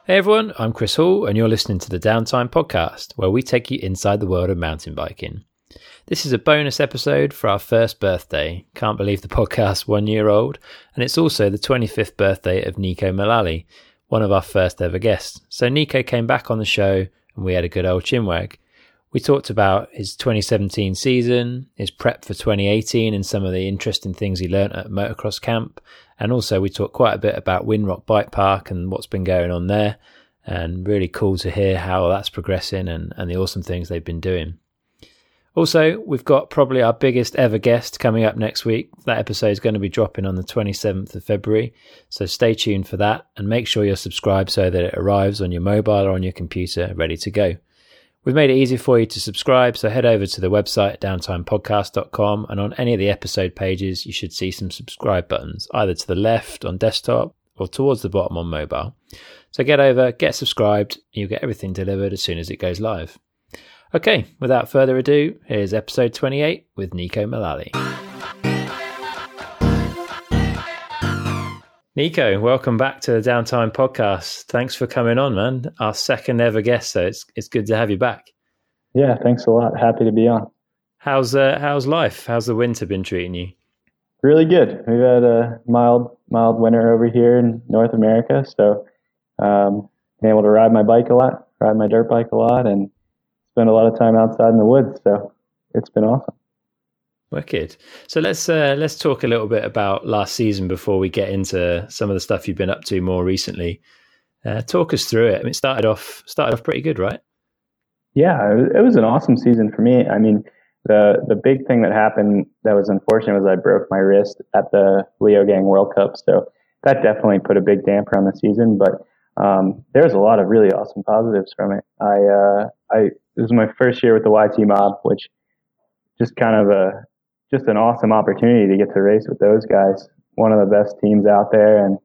Hey everyone, I'm Chris Hall and you're listening to the Downtime Podcast, where we take you inside the world of mountain biking. This is a bonus episode for our first birthday. Can't believe the podcast's 1 year old, and it's also the 25th birthday of Nico Mullally, one of our first ever guests. So Nico came back on the show and we had a good old chinwag. We talked about his 2017 season, his prep for 2018 and some of the interesting things he learnt at motocross camp. And also we talked quite a bit about Windrock Bike Park and what's been going on there. And really cool to hear how that's progressing and the awesome things they've been doing. Also, we've got probably our biggest ever guest coming up next week. That episode is going to be dropping on the 27th of February. So stay tuned for that and make sure you're subscribed so that it arrives on your mobile or on your computer ready to go. We've made it easy for you to subscribe, so head over to the website downtimepodcast.com, and on any of the episode pages you should see some subscribe buttons, either to the left on desktop or towards the bottom on mobile. So get over, get subscribed, and you'll get everything delivered as soon as it goes live. Okay, without further ado, here's episode 28 with Nico Mullally. Nico, welcome back to the Downtime Podcast. Thanks for coming on, man. Our second ever guest, so it's good to have you back. Yeah, thanks a lot. Happy to be on. How's life? How's the winter been treating you? Really good. We've had a mild winter over here in North America, so been able to ride my bike a lot, ride my dirt bike a lot, and spend a lot of time outside in the woods. So it's been awesome. Wicked. So let's talk a little bit about last season before we get into some of the stuff you've been up to more recently. Talk us through it. I mean, it started off pretty good, right? Yeah, it was an awesome season for me. I mean, the big thing that happened that was unfortunate was I broke my wrist at the Leogang World Cup. So that definitely put a big damper on the season. But there's a lot of really awesome positives from it. This was my first year with the YT Mob, which just kind of just an awesome opportunity to get to race with those guys. One of the best teams out there, and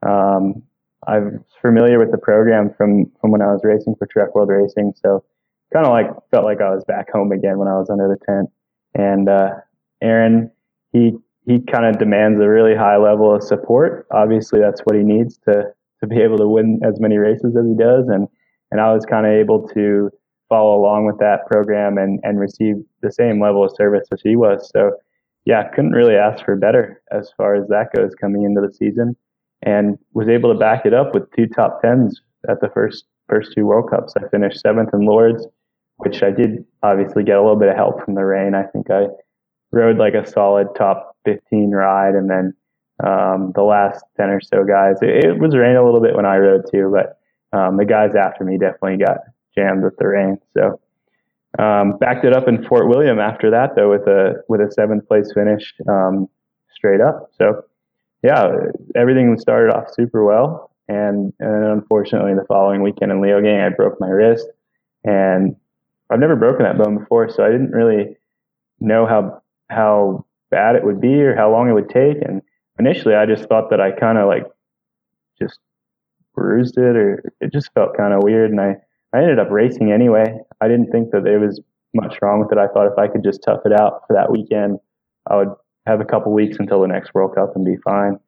I'm familiar with the program from when I was racing for Trek World Racing. So kind of felt like I was back home again when I was under the tent. And Aaron, he kind of demands a really high level of support. Obviously, that's what he needs to be able to win as many races as he does. And I was kind of able to follow along with that program and receive the same level of service as he was. So yeah, couldn't really ask for better as far as that goes coming into the season, and was able to back it up with 2 top 10s at the first 2 World Cups. I finished 7th in Lords, which I did obviously get a little bit of help from the rain. I think I rode like a solid top 15 ride, and then the last 10 or so guys, it was raining a little bit when I rode too, but the guys after me definitely got jammed with the rain. So backed it up in Fort William after that, though, with a 7th place finish straight up. So yeah, everything started off super well, and unfortunately the following weekend in Leogang I broke my wrist, and I've never broken that bone before, so I didn't really know how bad it would be or how long it would take. And initially I just thought that I kind of just bruised it, or it just felt kind of weird, and I ended up racing anyway. I didn't think that there was much wrong with it. I thought if I could just tough it out for that weekend, I would have a couple weeks until the next World Cup and be fine.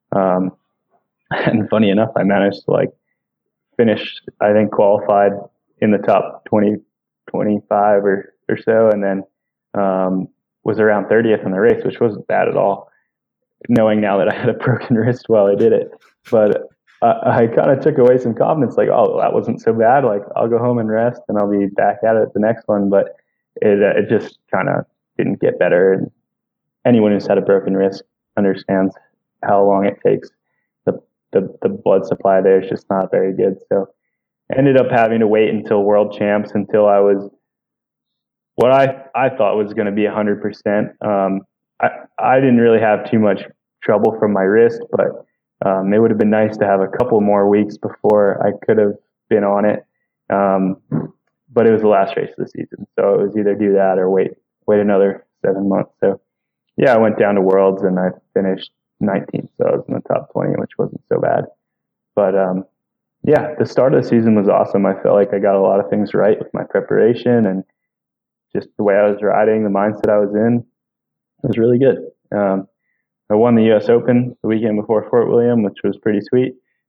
And funny enough, I managed to finish, I think, qualified in the top 20, 25 or so, and then was around 30th in the race, which wasn't bad at all, knowing now that I had a broken wrist while I did it. But I kind of took away some confidence, oh, that wasn't so bad. I'll go home and rest, and I'll be back at it at the next one. But it just kind of didn't get better. And anyone who's had a broken wrist understands how long it takes. The blood supply there is just not very good. So I ended up having to wait until World Champs, until I was what I thought was going to be 100%. I didn't really have too much trouble from my wrist, but it would have been nice to have a couple more weeks before I could have been on it. But it was the last race of the season, so it was either do that or wait another 7 months. So yeah, I went down to Worlds and I finished 19th, so I was in the top 20, which wasn't so bad. But yeah, the start of the season was awesome. I felt like I got a lot of things right with my preparation and just the way I was riding, the mindset I was in. It was really good. I won the U.S. Open the weekend before Fort William, which was pretty sweet.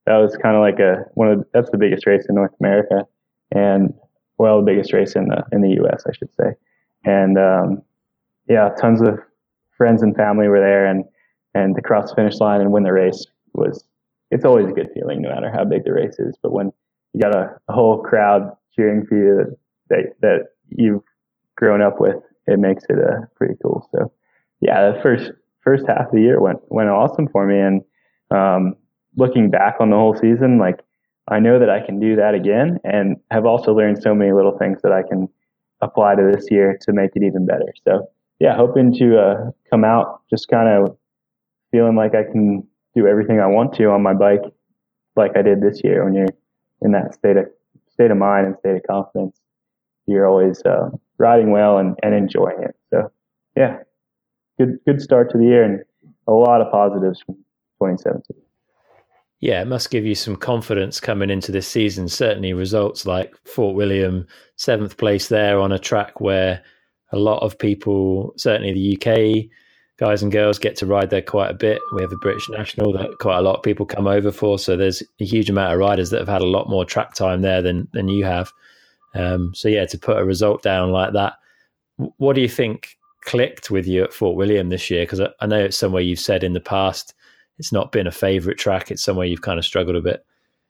that was kind of like that's the biggest race in North America, and well, the biggest race in the U.S. I should say. And yeah, tons of friends and family were there, and to cross the finish line and win the race it's always a good feeling no matter how big the race is. But when you got a whole crowd cheering for you that you've grown up with, it makes it pretty cool. So yeah, the first half of the year went awesome for me. And looking back on the whole season, like I know that I can do that again, and have also learned so many little things that I can apply to this year to make it even better. So yeah, hoping to come out just kind of feeling like I can do everything I want to on my bike like I did this year. When you're in that state of mind and state of confidence, you're always riding well and enjoying it. So yeah, good start to the year and a lot of positives from 2017. Yeah, it must give you some confidence coming into this season. Certainly results like Fort William, 7th place there on a track where a lot of people, certainly the UK guys and girls, get to ride there quite a bit. We have the British National that quite a lot of people come over for. So there's a huge amount of riders that have had a lot more track time there than you have. So yeah, to put a result down like that, what do you think clicked with you at Fort William this year? Because I know it's somewhere you've said in the past it's not been a favorite track. It's somewhere you've kind of struggled a bit.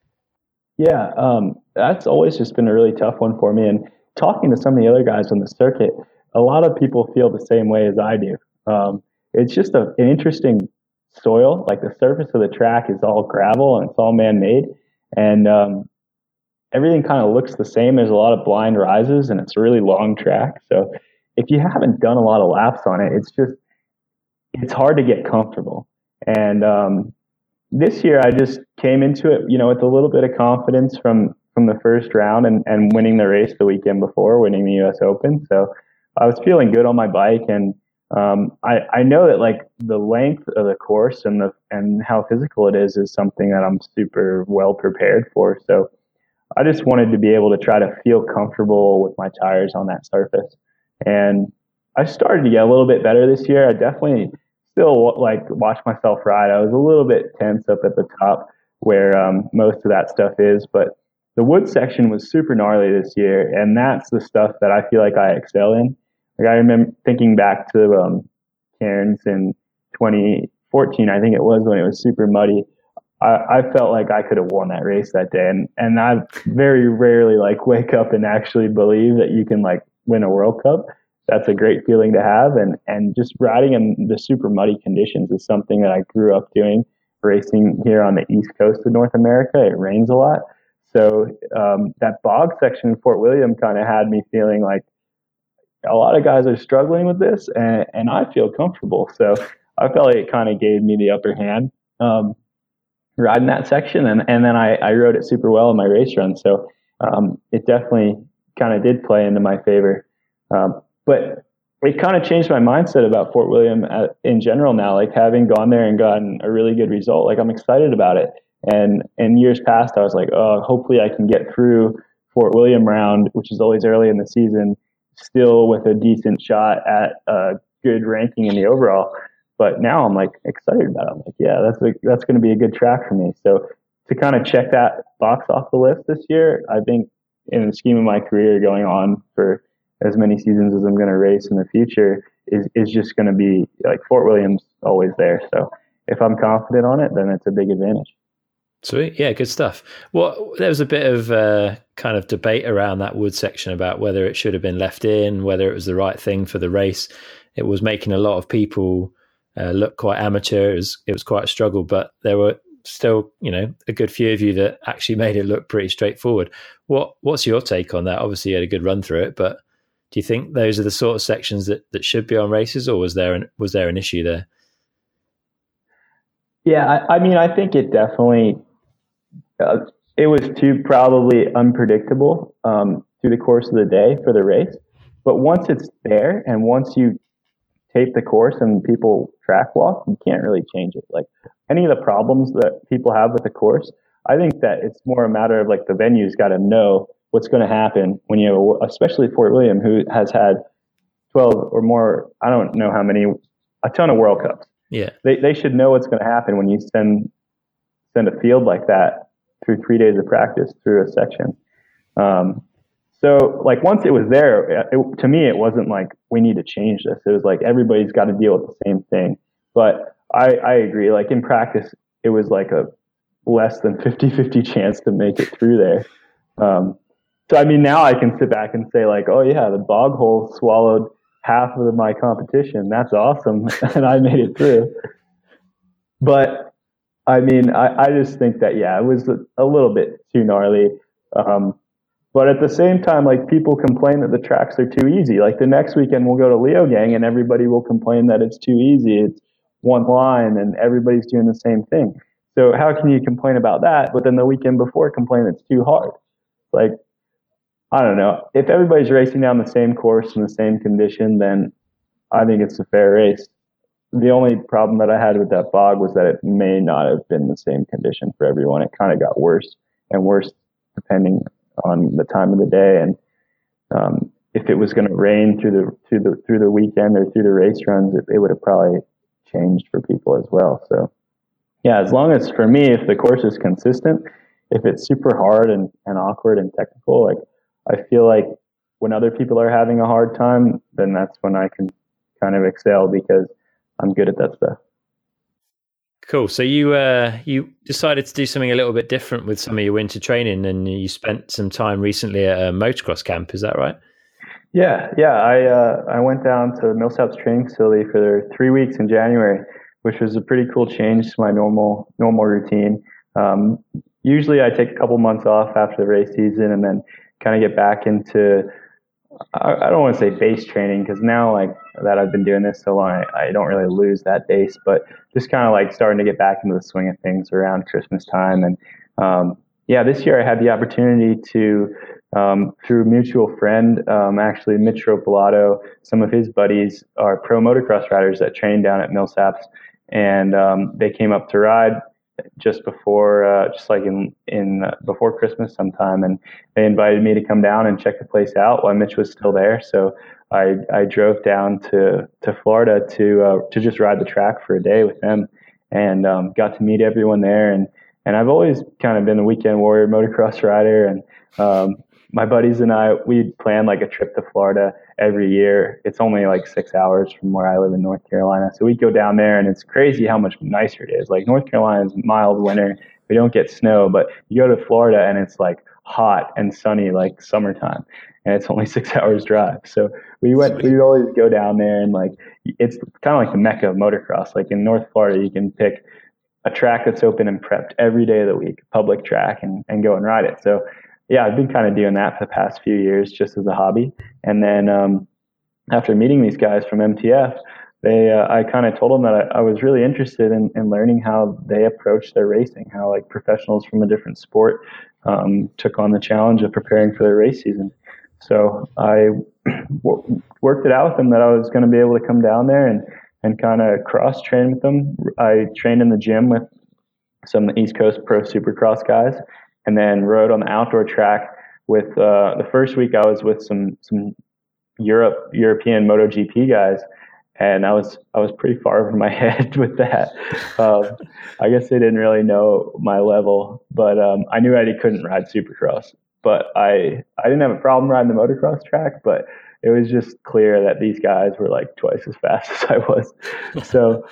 Yeah, that's always just been a really tough one for me. And talking to some of the other guys on the circuit, a lot of people feel the same way as I do. It's just an interesting soil. Like the surface of the track is all gravel and it's all man-made. And everything kind of looks the same. There's a lot of blind rises and it's a really long track. So if you haven't done a lot of laps on it, it's hard to get comfortable. And this year I just came into it, with a little bit of confidence from the first round and winning the race the weekend before, winning the US Open. So I was feeling good on my bike, and I know that like the length of the course and how physical it is something that I'm super well prepared for. So I just wanted to be able to try to feel comfortable with my tires on that surface. And I started to get a little bit better this year. I definitely still watch myself ride. I was a little bit tense up at the top where most of that stuff is, but the wood section was super gnarly this year, and that's the stuff that I feel like I excel in. Like I remember thinking back to Cairns in 2014, I think it was, when it was super muddy. I felt like I could have won that race that day, and I very rarely wake up and actually believe that you can win a World Cup. That's a great feeling to have, and just riding in the super muddy conditions is something that I grew up doing. Racing here on the east coast of North America, it rains a lot, so that bog section in Fort William kind of had me feeling like a lot of guys are struggling with this, and I feel comfortable. So I felt like it kind of gave me the upper hand riding that section, and then I rode it super well in my race run. So it definitely kind of did play into my favor. But it kind of changed my mindset about Fort William in general now, having gone there and gotten a really good result. I'm excited about it. And in years past, I was like, oh, hopefully I can get through Fort William round, which is always early in the season, still with a decent shot at a good ranking in the overall. But now I'm excited about it. I'm like, yeah, that's going to be a good track for me. So to kind of check that box off the list this year, I think in the scheme of my career going on for as many seasons as I'm going to race in the future is just going to be Fort William's always there. So if I'm confident on it, then it's a big advantage. Sweet. Yeah, good stuff. Well, there was a bit of kind of debate around that wood section about whether it should have been left in, whether it was the right thing for the race. It was making a lot of people look quite amateur. It was quite a struggle, but there were still, a good few of you that actually made it look pretty straightforward. What's your take on that? Obviously, you had a good run through it, but do you think those are the sort of sections that should be on races, or was there an issue there? Yeah, I think it definitely it was too probably unpredictable through the course of the day for the race. But once it's there, and once you tape the course and people track walk, you can't really change it. Any of the problems that people have with the course, I think that it's more a matter of the venue's got to know what's going to happen when you have, especially Fort William, who has had 12 or more, I don't know how many, a ton of World Cups. Yeah. They should know what's going to happen when you send a field like that through 3 days of practice through a section. So like once it was there, to me, it wasn't like we need to change this. It was like everybody's got to deal with the same thing. But I agree. Like in practice, it was like a less than 50-50 chance to make it through there. So, I mean, now I can sit back and say like, oh yeah, the bog hole swallowed half of my competition. That's awesome. And I made it through. But I mean, I just think that, yeah, it was a little bit too gnarly. But at the same time, like people complain that the tracks are too easy. Like the next weekend we'll go to Leogang and everybody will complain that it's too easy. It's one line and everybody's doing the same thing. So how can you complain about that? But then the weekend before complain it's too hard. Like, I don't know. If everybody's racing down the same course in the same condition, then I think it's a fair race. The only problem that I had with that bog was that it may not have been the same condition for everyone. It kind of got worse and worse depending on the time of the day, and if it was going to rain through the weekend or through the race runs, it would have probably changed for people as well. So yeah, as long as for me, if the course is consistent, if it's super hard and awkward and technical, like I feel like when other people are having a hard time, then that's when I can kind of excel because I'm good at that stuff. Cool. So you decided to do something a little bit different with some of your winter training, and you spent some time recently at a motocross camp. Is that right? Yeah. I went down to Millsaps training facility for 3 weeks in January, which was a pretty cool change to my normal routine. Usually I take a couple months off after the race season and then kind of get back into, I don't want to say base training because now like that I've been doing this so long, I don't really lose that base, but just kind of like starting to get back into the swing of things around Christmas time. And this year I had the opportunity to, through a mutual friend, actually Mitch Ropolato, some of his buddies are pro motocross riders that train down at Millsaps, and they came up to ride just before, before Christmas sometime, and they invited me to come down and check the place out while Mitch was still there. So I drove down to Florida to just ride the track for a day with them, and got to meet everyone there. And I've always kind of been a weekend warrior motocross rider, and my buddies and I, we plan like a trip to Florida every year. It's only like 6 hours from where I live in North Carolina. So we go down there and it's crazy how much nicer it is. Like North Carolina is mild winter. We don't get snow, but you go to Florida and it's like hot and sunny like summertime, and it's only 6 hours drive. So we'd always go down there, and like it's kind of like the mecca of motocross. Like in North Florida, you can pick a track that's open and prepped every day of the week, public track, and go and ride it. So yeah, I've been kind of doing that for the past few years just as a hobby. And then after meeting these guys from MTF, I kind of told them that I was really interested in learning how they approach their racing, how like professionals from a different sport took on the challenge of preparing for their race season. So I worked it out with them that I was going to be able to come down there and kind of cross train with them. I trained in the gym with some East Coast pro supercross guys, and then rode on the outdoor track with the first week I was with some European MotoGP guys, and I was pretty far over my head with that. I guess they didn't really know my level, but I knew I couldn't ride supercross. But I didn't have a problem riding the motocross track, but it was just clear that these guys were like twice as fast as I was. So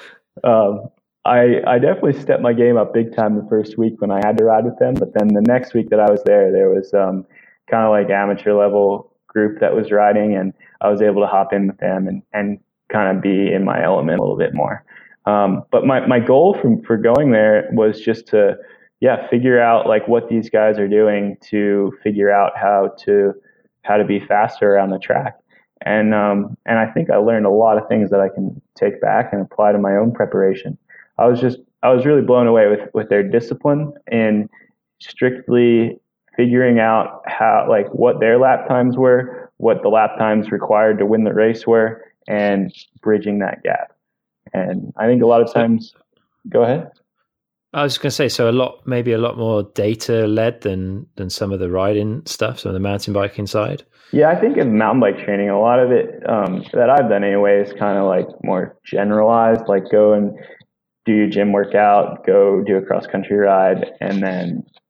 I definitely stepped my game up big time the first week when I had to ride with them. But then the next week that I was there was kind of like amateur level group that was riding, and I was able to hop in with them and kind of be in my element a little bit more. But my goal for going there was just to, figure out like what these guys are doing to figure out how to be faster around the track. And I think I learned a lot of things that I can take back and apply to my own preparation. I was really blown away with their discipline and strictly figuring out how, like, what their lap times were, what the lap times required to win the race were, and bridging that gap. And I think a lot of times, go ahead. I was going to say, so maybe a lot more data led than some of the riding stuff, some of the mountain biking side. Yeah, I think in mountain bike training, a lot of it that I've done anyway is kind of like more generalized, like go and do your gym workout, go do a cross country ride, and then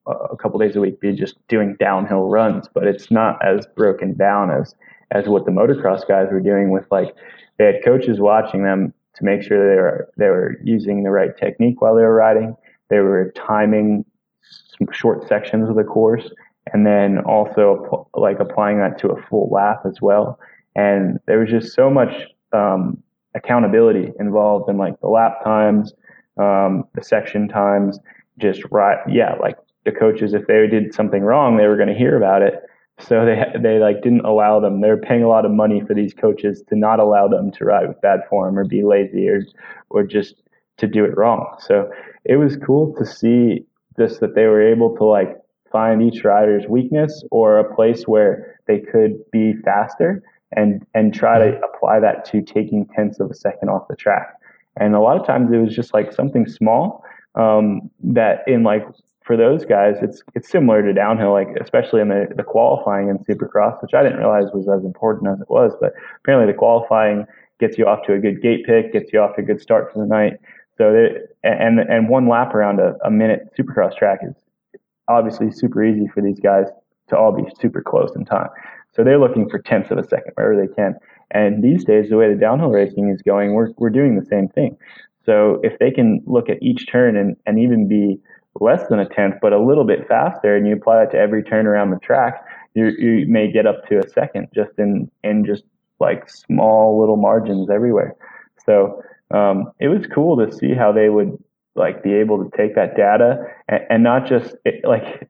a couple days a week be just doing downhill runs, but it's not as broken down as what the motocross guys were doing with like they had coaches watching them to make sure they were using the right technique while they were riding. They were timing some short sections of the course, and then also like applying that to a full lap as well. And there was just so much accountability involved in like the lap times, the section times, just right. Yeah, like the coaches, if they did something wrong, they were going to hear about it. So they like didn't allow them. They're paying a lot of money for these coaches to not allow them to ride with bad form or be lazy or just to do it wrong. So it was cool to see this, that they were able to like find each rider's weakness or a place where they could be faster and try to apply that to taking tenths of a second off the track. And a lot of times it was just like something small that in like for those guys, it's similar to downhill, like especially in the qualifying in Supercross, which I didn't realize was as important as it was. But apparently the qualifying gets you off to a good gate pick, gets you off to a good start for the night. So and one lap around a minute Supercross track is obviously super easy for these guys to all be super close in time. So they're looking for tenths of a second wherever they can. And these days, the way the downhill racing is going, we're doing the same thing. So if they can look at each turn and even be less than a tenth, but a little bit faster, and you apply that to every turn around the track, you may get up to a second just in just like small little margins everywhere. So it was cool to see how they would like be able to take that data and not just like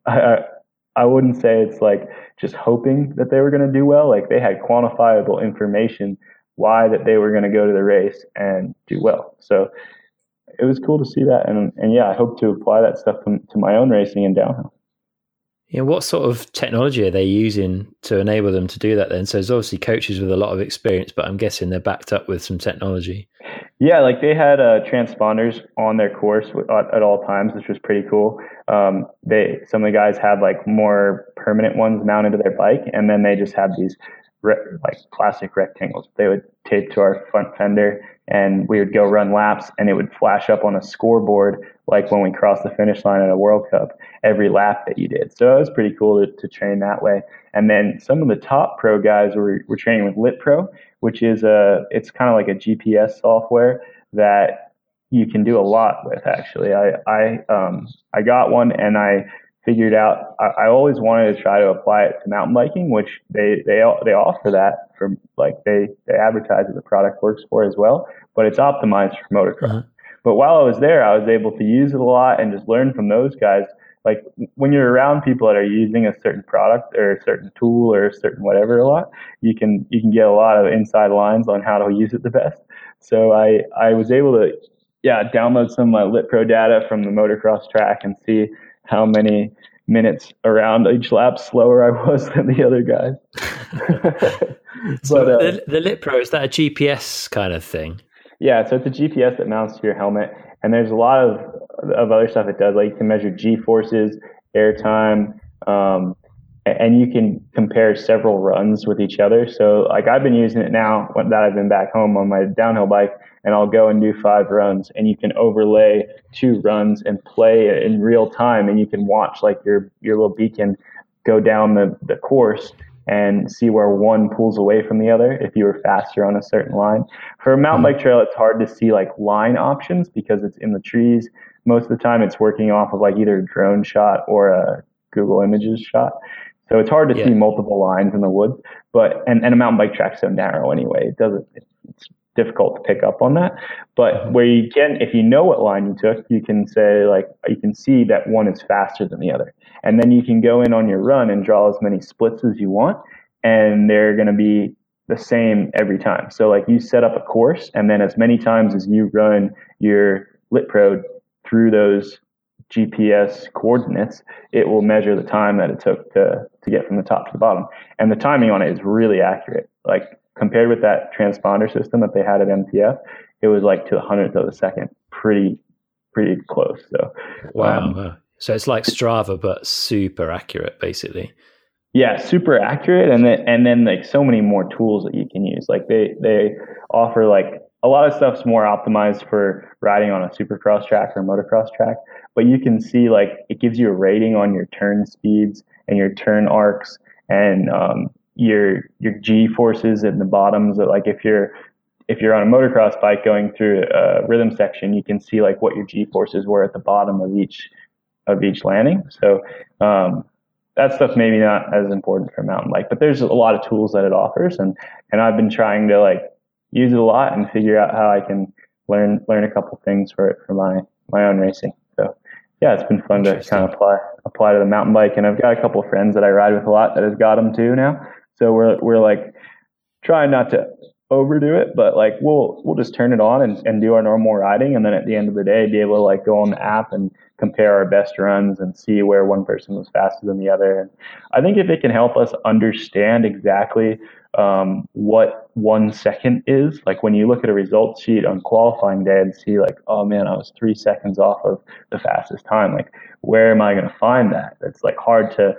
I wouldn't say it's like just hoping that they were going to do well. Like they had quantifiable information why that they were going to go to the race and do well. So it was cool to see that. And yeah, I hope to apply that stuff to my own racing and downhill. Yeah, what sort of technology are they using to enable them to do that then? So there's obviously coaches with a lot of experience, but I'm guessing they're backed up with some technology. Yeah, like they had transponders on their course at all times, which was pretty cool. Some of the guys had like more permanent ones mounted to their bike, and then they just had these like plastic rectangles they would tape to our front fender, and we would go run laps, and it would flash up on a scoreboard like when we crossed the finish line at a World Cup every lap that you did. So it was pretty cool to train that way. And then some of the top pro guys were training with LitPro, which is it's kind of like a GPS software that you can do a lot with. Actually, I got one, and I figured out I always wanted to try to apply it to mountain biking, which they offer that from like they advertise that the product works for as well, but it's optimized for motocross. Uh-huh. But while I was there, I was able to use it a lot and just learn from those guys. Like when you're around people that are using a certain product or a certain tool or a certain whatever a lot, you can get a lot of inside lines on how to use it the best. So I was able to download some of my LitPro data from the motocross track and see how many minutes around each lap slower I was than the other guys. So the LitPro, is that a GPS kind of thing? Yeah, so it's a GPS that mounts to your helmet, and there's a lot of other stuff it does. Like you can measure G-forces, air time, and you can compare several runs with each other. So like I've been using it now that I've been back home on my downhill bike, and I'll go and do 5 runs, and you can overlay 2 runs and play in real time, and you can watch like your little beacon go down the course and see where one pulls away from the other if you were faster on a certain line. For a mountain bike trail, it's hard to see like line options because it's in the trees. Most of the time it's working off of like either a drone shot or a Google Images shot. So it's hard to see multiple lines in the woods. But and a mountain bike track's so narrow anyway, it's difficult to pick up on that. But where you can, if you know what line you took, you can say like, you can see that one is faster than the other. And then you can go in on your run and draw as many splits as you want, and they're going to be the same every time. So like you set up a course, and then as many times as you run your LitPro through those GPS coordinates, it will measure the time that it took to get from the top to the bottom. And the timing on it is really accurate. Like compared with that transponder system that they had at MTF, it was like to the 100th of a second, pretty close. So wow. So it's like Strava, but super accurate, basically. Yeah, super accurate, and then like so many more tools that you can use. Like they offer like a lot of stuff's more optimized for riding on a supercross track or motocross track, but you can see like it gives you a rating on your turn speeds and your turn arcs and your G forces in the bottoms. Like if you're on a motocross bike going through a rhythm section, you can see like what your G forces were at the bottom of each landing. So that stuff maybe not as important for mountain bike, but there's a lot of tools that it offers, and I've been trying to like use it a lot and figure out how I can learn a couple things for it for my own racing. So yeah, it's been fun to kind of apply to the mountain bike, and I've got a couple of friends that I ride with a lot that have got them too now. So we're like trying not to overdo it, but like we'll just turn it on and do our normal riding, and then at the end of the day be able to like go on the app and compare our best runs and see where one person was faster than the other. And I think if it can help us understand exactly what 1 second is, like when you look at a results sheet on qualifying day and see like, oh man, I was 3 seconds off of the fastest time, like where am I going to find that? It's like hard to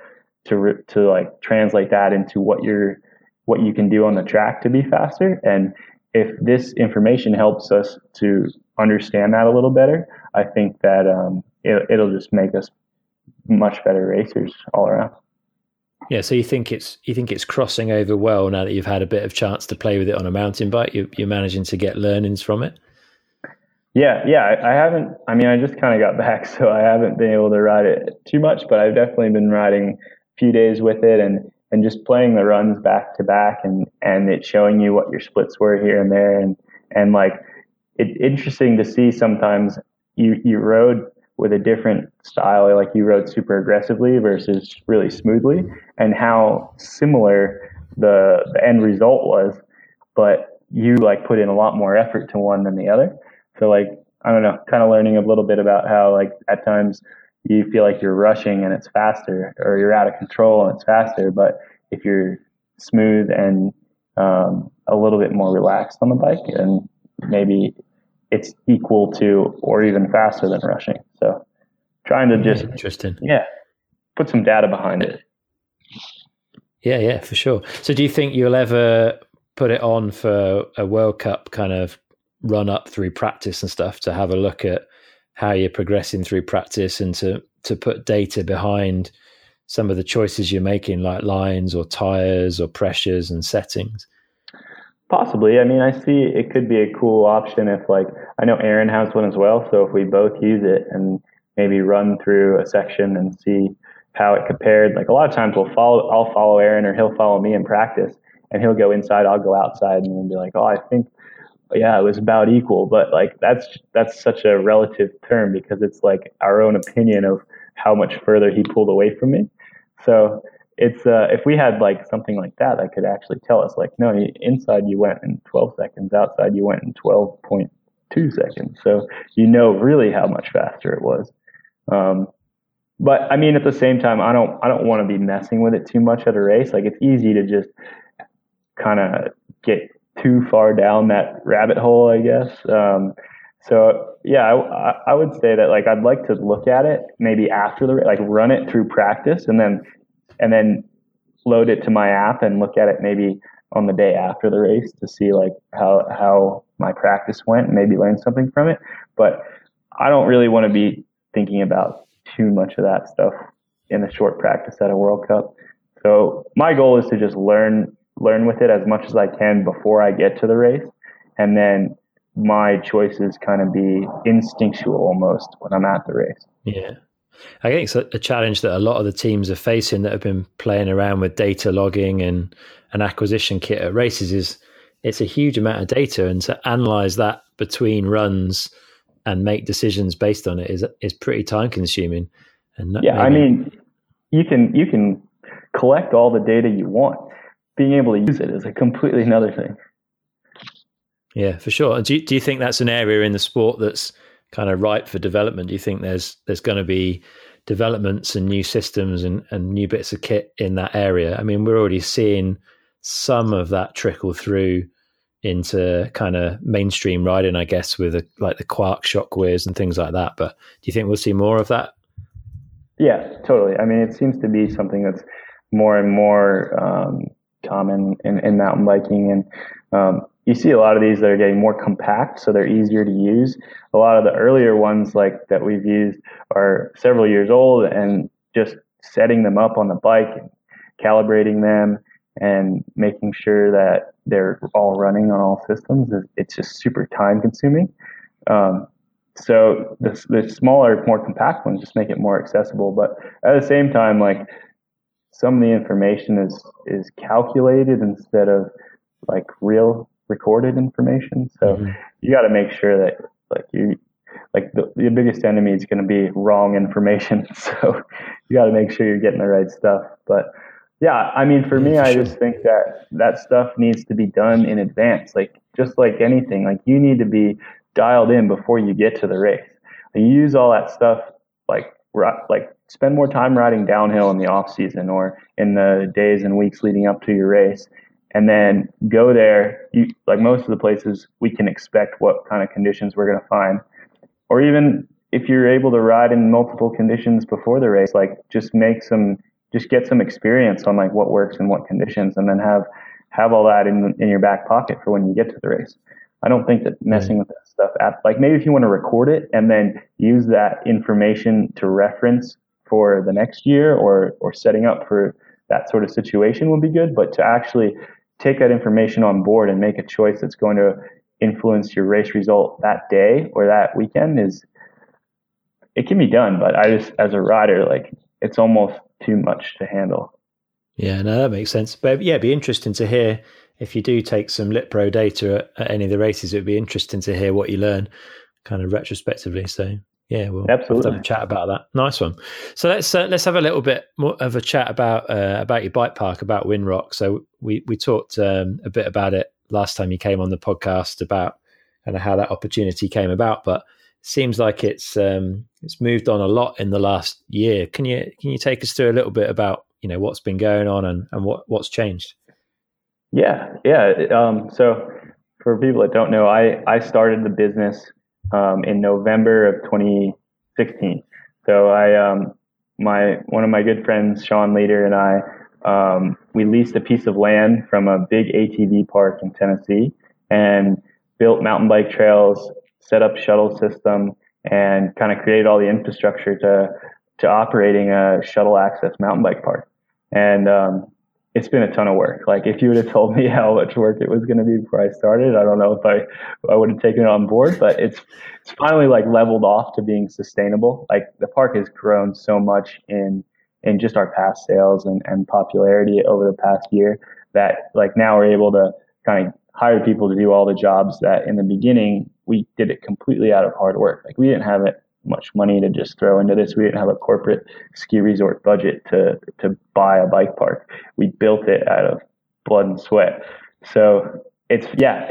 like translate that into what you can do on the track to be faster. And if this information helps us to understand that a little better, I think that it'll just make us much better racers all around. Yeah, so you think it's crossing over well now that you've had a bit of chance to play with it on a mountain bike? You're managing to get learnings from it? Yeah. I haven't. I mean, I just kind of got back, so I haven't been able to ride it too much. But I've definitely been riding a few days with it, and just playing the runs back to back, and it showing you what your splits were here and there, and like it's interesting to see sometimes you rode with a different style, like you rode super aggressively versus really smoothly, and how similar the end result was, but you like put in a lot more effort to one than the other. So like, I don't know, kind of learning a little bit about how like at times you feel like you're rushing and it's faster, or you're out of control and it's faster. But if you're smooth and a little bit more relaxed on the bike, and maybe it's equal to or even faster than rushing. So trying to just put some data behind it. Yeah, for sure. So do you think you'll ever put it on for a World Cup kind of run up through practice and stuff, to have a look at how you're progressing through practice, and to put data behind some of the choices you're making, like lines or tires or pressures and settings? Possibly. I mean, I see it could be a cool option if, like, I know Aaron has one as well. So if we both use it and maybe run through a section and see how it compared, like a lot of times I'll follow Aaron, or he'll follow me in practice, and he'll go inside, I'll go outside, and we'll be like, oh, I think, yeah, it was about equal. But like, that's such a relative term, because it's like our own opinion of how much further he pulled away from me. So it's if we had like something like that could actually tell us like, no, inside you went in 12 seconds, outside you went in 12.2 seconds. So you know really how much faster it was. But I mean, at the same time, I don't want to be messing with it too much at a race. Like, it's easy to just kind of get too far down that rabbit hole, I guess. So yeah, I would say that like I'd like to look at it maybe after the, like, run it through practice, and then load it to my app and look at it maybe on the day after the race to see like how my practice went, and maybe learn something from it. But I don't really want to be thinking about too much of that stuff in the short practice at a World Cup. So my goal is to just learn with it as much as I can before I get to the race, and then my choices kind of be instinctual almost when I'm at the race. Yeah. I think it's a challenge that a lot of the teams are facing that have been playing around with data logging and an acquisition kit at races. Is it's a huge amount of data, and to analyze that between runs and make decisions based on it is pretty time consuming. And I mean, you can collect all the data you want. Being able to use it is a completely another thing. Yeah, for sure. Do you think that's an area in the sport that's kind of ripe for development? Do you think there's going to be developments and new systems and new bits of kit in that area? I mean, we're already seeing some of that trickle through into kind of mainstream riding, I guess, with like the Quarq Shockwheels and things like that. But do you think we'll see more of that? Yeah, totally. I mean, it seems to be something that's more and more common in mountain biking. And you see a lot of these that are getting more compact, so they're easier to use. A lot of the earlier ones like that we've used are several years old, and just setting them up on the bike and calibrating them and making sure that they're all running on all systems, it's just super time consuming. So the smaller, more compact ones just make it more accessible. But at the same time, like some of the information is calculated instead of like real recorded information. So you got to make sure that the biggest enemy is going to be wrong information. So you got to make sure you're getting the right stuff. But yeah, I mean, for me, I just think that stuff needs to be done in advance. Like just like anything, like you need to be dialed in before you get to the race. You use all that stuff like spend more time riding downhill in the off season or in the days and weeks leading up to your race, and then go there. Like most of the places, we can expect what kind of conditions we're going to find, or even if you're able to ride in multiple conditions before the race, like just get some experience on like what works in what conditions, and then have all that in your back pocket for when you get to the race. I don't think that messing with that stuff, like maybe if you want to record it and then use that information to reference for the next year or setting up for that sort of situation would be good. But to actually take that information on board and make a choice that's going to influence your race result that day or that weekend it can be done. But I just, as a rider, like it's almost too much to handle. Yeah, no, that makes sense. But yeah, it'd be interesting to hear if you do take some Litpro data at any of the races. It'd be interesting to hear what you learn kind of retrospectively. So yeah, we'll absolutely have a chat about that. Nice one. So let's have a little bit more of a chat about your bike park, about Winrock. So we talked a bit about it last time you came on the podcast about kind of how that opportunity came about, but it seems like it's moved on a lot in the last year. Can you take us through a little bit about what's been going on and what's changed? Yeah. So for people that don't know, I started the business in November of 2016. So one of my good friends, Sean Leader, and I, we leased a piece of land from a big ATV park in Tennessee and built mountain bike trails, set up shuttle system, and kind of created all the infrastructure to operating a shuttle access mountain bike park. And it's been a ton of work. Like if you would have told me how much work it was going to be before I started, I don't know if I would have taken it on board, but it's finally like leveled off to being sustainable. Like the park has grown so much in just our past sales and popularity over the past year that like now we're able to kind of hire people to do all the jobs that in the beginning we did it completely out of hard work. Like we didn't have much money to just throw into this. We didn't have a corporate ski resort budget to buy a bike park. We built it out of blood and sweat. So it's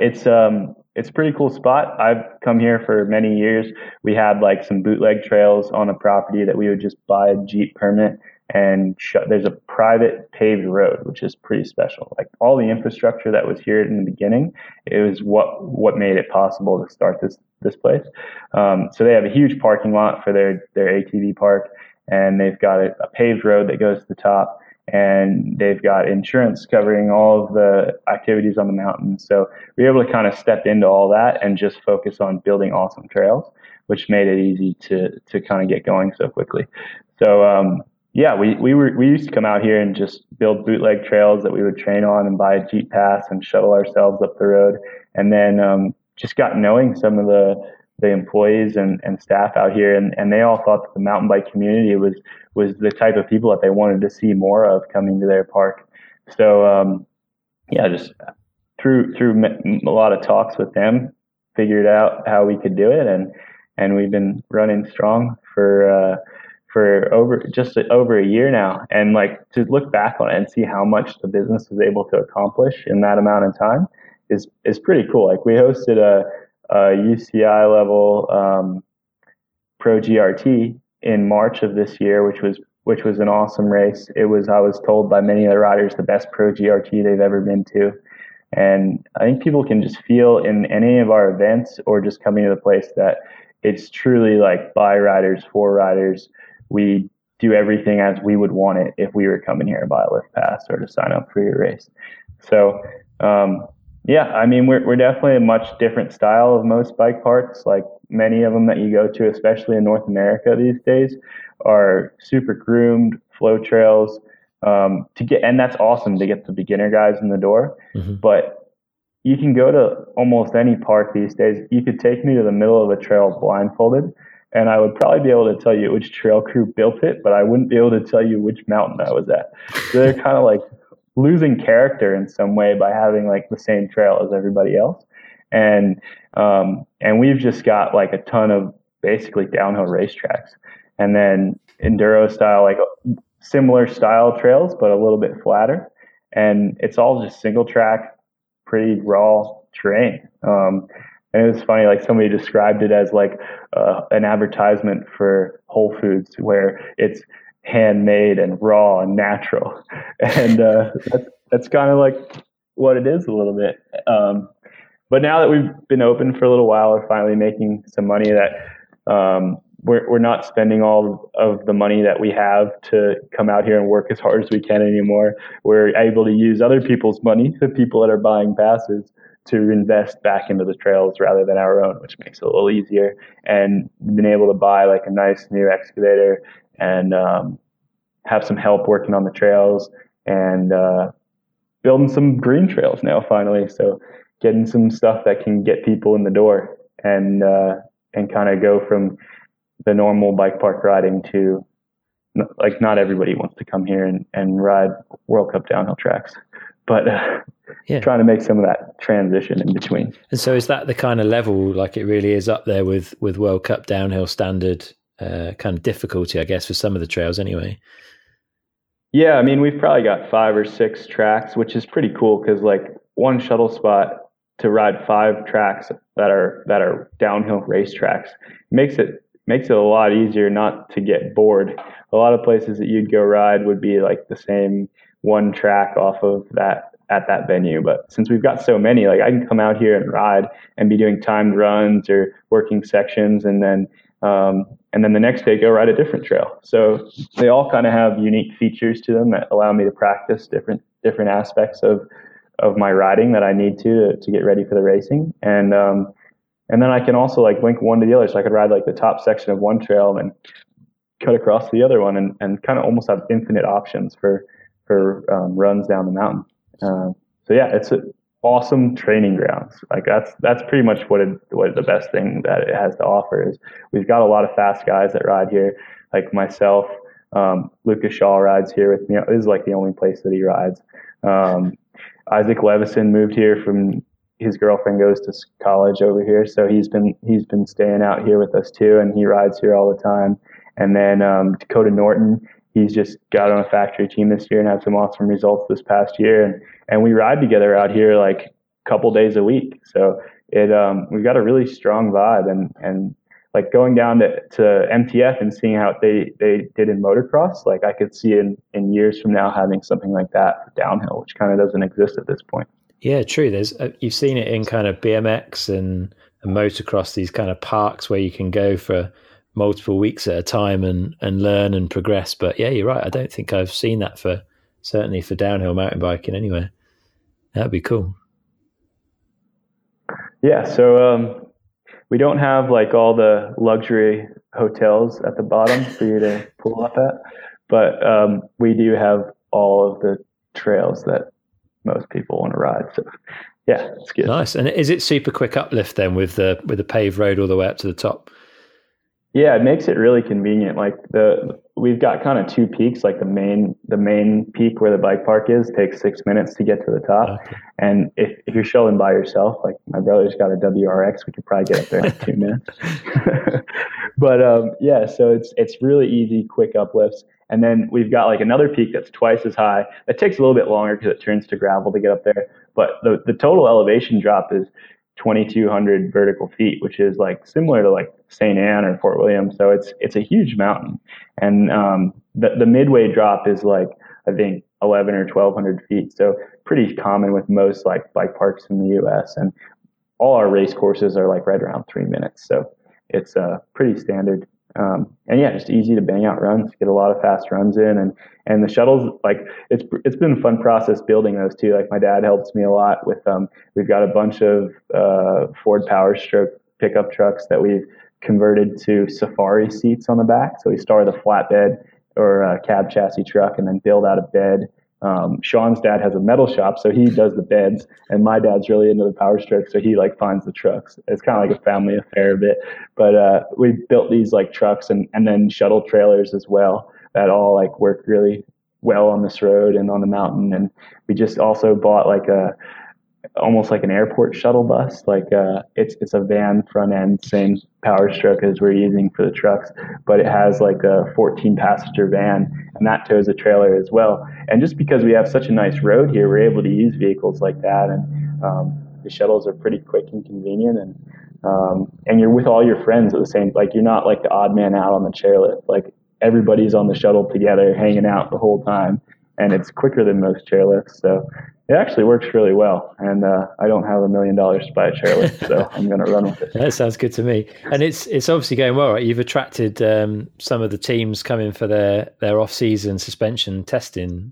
a pretty cool spot. I've come here for many years. We had like some bootleg trails on a property that we would just buy a Jeep permit and there's a private paved road, which is pretty special. Like all the infrastructure that was here in the beginning, it was what made it possible to start this place. So they have a huge parking lot for their ATV park, and they've got a paved road that goes to the top, and they've got insurance covering all of the activities on the mountain. So we were able to kind of step into all that and just focus on building awesome trails, which made it easy to kind of get going so quickly. So yeah, we used to come out here and just build bootleg trails that we would train on and buy a Jeep pass and shuttle ourselves up the road. And then just got knowing some of the employees and staff out here, and they all thought that the mountain bike community was the type of people that they wanted to see more of coming to their park. So yeah, just through a lot of talks with them, figured out how we could do it, and we've been running strong for over a year now. And like to look back on it and see how much the business was able to accomplish in that amount of time is pretty cool. Like we hosted a UCI level Pro GRT in March of this year, which was an awesome race. It was, I was told by many of the riders, the best Pro GRT they've ever been to. And I think people can just feel in any of our events or just coming to the place that it's truly like by riders, for riders. We do everything as we would want it if we were coming here to buy a lift pass or to sign up for your race. So Yeah, I mean, we're definitely a much different style of most bike parks. Like many of them that you go to, especially in North America these days, are super groomed flow trails to get, and that's awesome to get the beginner guys in the door. Hmm. But you can go to almost any park these days. You could take me to the middle of a trail blindfolded, and I would probably be able to tell you which trail crew built it, but I wouldn't be able to tell you which mountain I was at. So they're kind of like losing character in some way by having like the same trail as everybody else. And we've just got like a ton of basically downhill racetracks, and then enduro style, like similar style trails, but a little bit flatter. And it's all just single track, pretty raw terrain. And it was funny, like somebody described it as like an advertisement for Whole Foods, where it's handmade and raw and natural, and that's kind of like what it is a little bit. But now that we've been open for a little while, we're finally making some money that we're not spending all of the money that we have to come out here and work as hard as we can anymore. We're able to use other people's money, the people that are buying passes, to invest back into the trails rather than our own, which makes it a little easier. And been able to buy like a nice new excavator and have some help working on the trails and building some green trails now finally. So getting some stuff that can get people in the door and kind of go from the normal bike park riding to like not everybody wants to come here and ride World Cup downhill tracks, but Yeah. trying to make some of that transition in between. And so is that the kind of level, like it really is up there with World Cup downhill standard kind of difficulty, I guess, for some of the trails anyway? Yeah, I mean, we've probably got 5 or 6 tracks, which is pretty cool because like one shuttle spot to ride 5 tracks that are downhill race tracks makes it a lot easier not to get bored. A lot of places that you'd go ride would be like the same one track off of that at that venue. But since we've got so many, like I can come out here and ride and be doing timed runs or working sections, and then the next day go ride a different trail. So they all kind of have unique features to them that allow me to practice different aspects of my riding that I need to get ready for the racing. And then I can also like link one to the other. So I could ride like the top section of one trail and then cut across the other one and kind of almost have infinite options for runs down the mountain. So yeah, it's an awesome training grounds. Like that's pretty much what the best thing that it has to offer is we've got a lot of fast guys that ride here, like myself. Lucas Shaw rides here with me. This is like the only place that he rides. Isaac Levison moved here from his girlfriend goes to college over here, so he's been staying out here with us too, and he rides here all the time. And then Dakota Norton, he's just got on a factory team this year and had some awesome results this past year, and we ride together out here like a couple days a week. So we've got a really strong vibe, and like going down to MTF and seeing how they did in motocross, like I could see in years from now having something like that for downhill, which kind of doesn't exist at this point. Yeah, true. There's you've seen it in kind of BMX and motocross, these kind of parks where you can go for multiple weeks at a time and learn and progress. But yeah, you're right. I don't think I've seen that certainly for downhill mountain biking anywhere. That'd be cool. Yeah. So we don't have like all the luxury hotels at the bottom for you to pull up at, but we do have all of the trails that most people want to ride. So yeah, it's good. Nice. And is it super quick uplift then with the paved road all the way up to the top? Yeah, it makes it really convenient. Like we've got kind of 2 peaks. Like the main peak where the bike park is takes 6 minutes to get to the top. Okay. And if you're showing by yourself, like my brother's got a WRX, we could probably get up there in 2 minutes. But yeah, so it's really easy, quick uplifts. And then we've got like another peak that's twice as high. It takes a little bit longer because it turns to gravel to get up there. But the total elevation drop is 2,200 vertical feet, which is like similar to like St. Anne or Fort William. So it's a huge mountain. And the midway drop is like, I think 11 or 1,200 feet. So pretty common with most like bike parks in the US. And all our race courses are like right around 3 minutes. So it's pretty standard. And yeah, just easy to bang out runs, get a lot of fast runs in, and the shuttles, like it's been a fun process building those too. Like my dad helps me a lot with we've got a bunch of Ford Power Stroke pickup trucks that we've converted to Safari seats on the back. So we start with a flatbed or a cab chassis truck and then build out a bed. Sean's dad has a metal shop, so he does the beds, and my dad's really into the Power Stroke, so he like finds the trucks. It's kind of like a family affair a bit, but we built these like trucks and then shuttle trailers as well that all like work really well on this road and on the mountain. And we just also bought like almost like an airport shuttle bus. Like it's a van front end, same Power Stroke as we're using for the trucks, but it has like a 14 passenger van, and that tows a trailer as well. And just because we have such a nice road here, we're able to use vehicles like that, and the shuttles are pretty quick and convenient, and you're with all your friends at the same. Like you're not like the odd man out on the chairlift. Like everybody's on the shuttle together, hanging out the whole time, and it's quicker than most chairlifts. So it actually works really well, and I don't have $1 million to buy a chairlift, so I'm going to run with it. That sounds good to me. And it's obviously going well, right? You've attracted some of the teams coming for their off-season suspension testing.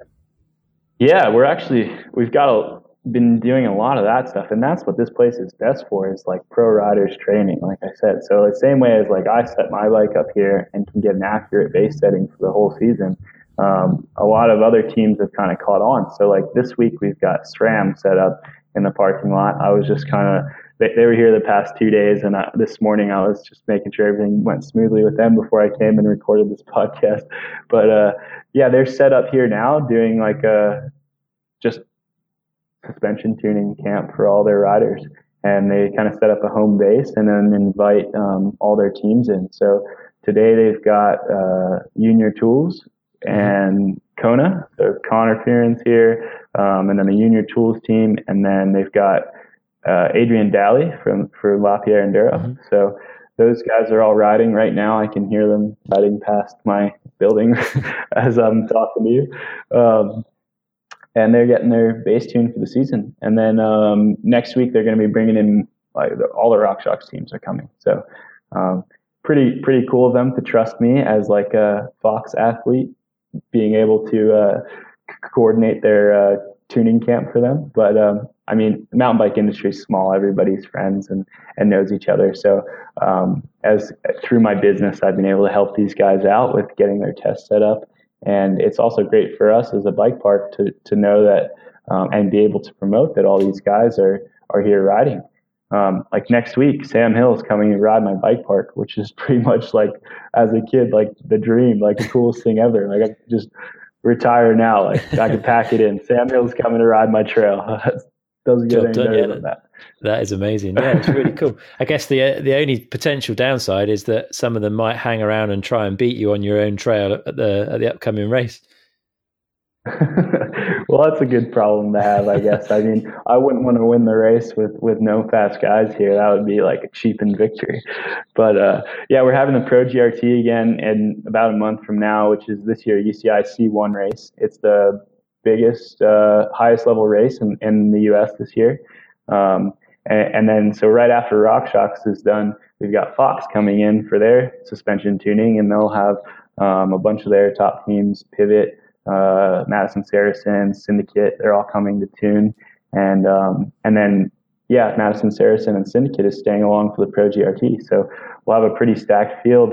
Yeah, we've been doing a lot of that stuff, and that's what this place is best for, is like pro riders training, like I said. So the same way as like I set my bike up here and can get an accurate base setting for the whole season, a lot of other teams have kind of caught on. So like this week we've got SRAM set up in the parking lot. I was just kind of, they were here the past 2 days, and this morning I was just making sure everything went smoothly with them before I came and recorded this podcast. But yeah, they're set up here now doing like just suspension tuning camp for all their riders. And they kind of set up a home base and then invite all their teams in. So today they've got Junior Tools and Kona, so Connor Fearon's here, and then the Junior Tools team, and then they've got Adrian Daly for Lapierre Enduro. Mm-hmm. So those guys are all riding right now. I can hear them riding past my building as I'm talking to you. And they're getting their base tuned for the season. And then next week they're going to be bringing in all the RockShox teams are coming. So pretty cool of them to trust me as like a Fox athlete, being able to coordinate their tuning camp for them. But I mean, the mountain bike industry is small. Everybody's friends and knows each other. So as through my business, I've been able to help these guys out with getting their tests set up. And it's also great for us as a bike park to know that and be able to promote that all these guys are here riding. Like next week, Sam Hill is coming to ride my bike park, which is pretty much like as a kid, like the dream, like the coolest thing ever. Like I could just retire now. Like I could pack it in. Sam Hill's coming to ride my trail. Doesn't get any better than that. That is amazing. Yeah, it's really cool. I guess the only potential downside is that some of them might hang around and try and beat you on your own trail at the upcoming race. Well, that's a good problem to have, I guess. I mean, I wouldn't want to win the race with no fast guys here. That would be like a cheapened victory. But yeah, we're having the Pro GRT again in about a month from now, which is this year UCI C1 race. It's the biggest, highest level race in the U.S. this year. And then, so right after RockShox is done, we've got Fox coming in for their suspension tuning, and they'll have a bunch of their top teams, Pivot, Madison Saracen, Syndicate. They're all coming to tune, and then yeah, Madison Saracen and Syndicate is staying along for the Pro GRT. So we'll have a pretty stacked field